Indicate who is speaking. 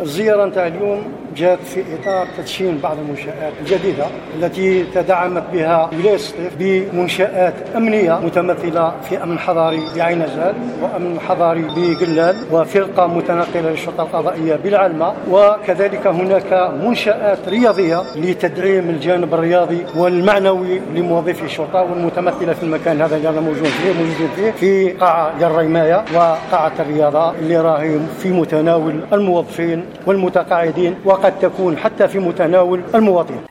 Speaker 1: الزيارة نتاع اليوم جاءت في إطار تدشين بعض المنشآت الجديدة التي تدعمت بها ولاية سطيف بمنشآت أمنية متمثلة في أمن حضاري بعين زال وأمن حضاري بقلال وفرقة متنقلة للشرطة القضائية بالعلمة، وكذلك هناك منشآت رياضية لتدعيم الجانب الرياضي والمعنوي لموظفي الشرطة والمتمثلة في المكان هذا اللي أنا موجودين فيه في قاعة الرماية وقاعة الرياضة اللي راهي في متناول الموظفين والمتقاعدين وقد تكون حتى في متناول المواطنين.